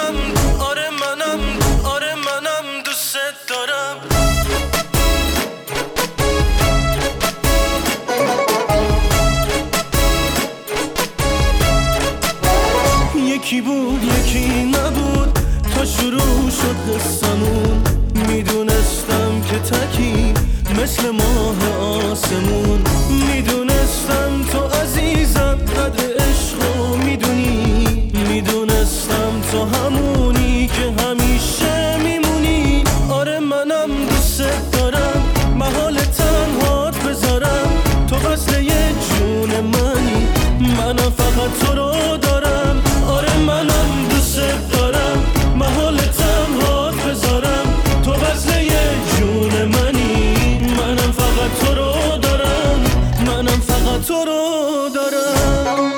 منم دوست دارم. یکی بود یکی نبود تا شروع شد قصمون. میدونستم که تکی مثل ماه آسمون. میدونستم تو عزیزم قدر عشقو میدونی. میدونستم تو همونی که همیشه میمونی. آره منم دوست دارم محال تنهات بذارم. تو وصل یه جون منی منم فقط تو رو دارم. آره منم دوست دارم محال تنهات بذارم. تو وصل یه جون منی منم فقط تو رو دارم. منم فقط تو رو دارم.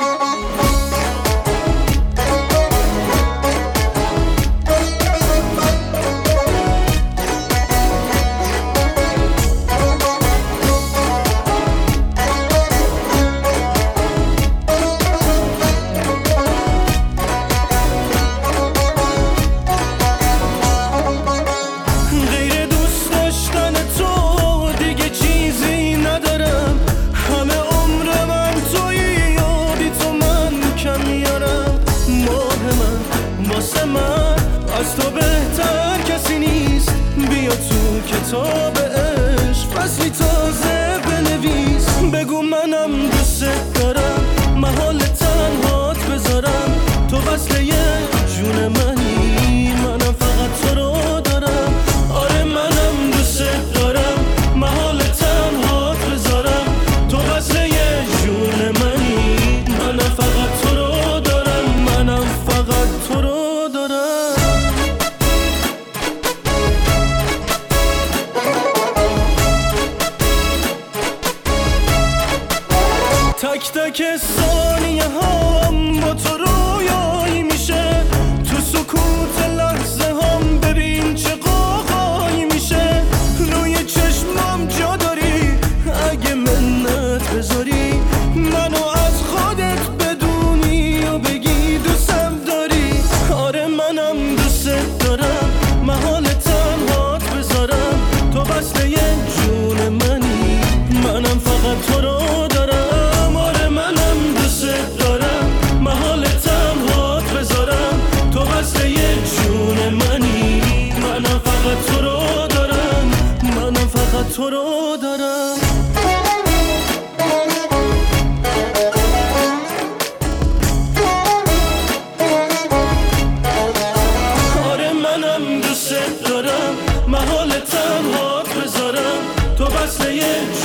از تو بهتر کسی نیست. بیا تو کتاب عشق فصلی تازه بنویس. بگو منم دوست دارم محال تنهات بذارم. تو وصل یه جون منی منم فقط تو رو دارم. آره منم دوست دارم محال تنهات بذارم. تو وصل یه جون منی منم فقط تو رو دارم. منم فقط تو رو دارم. تک تک ثانیه هم با تو رویایی میشه. تو سکوت لحظه هم ببین چه قاقایی میشه. روی چشمم جا داری اگه منت بذاری. منو از خودت بدونی و بگی دوستم داری. آره منم دوست دارم محال تنهات بذارم. تو وصل یه جون منی منم فقط تو رو دارم. تو رو دارم. آره منم دوست دارم محال تنهات بذارم. تو وصل یه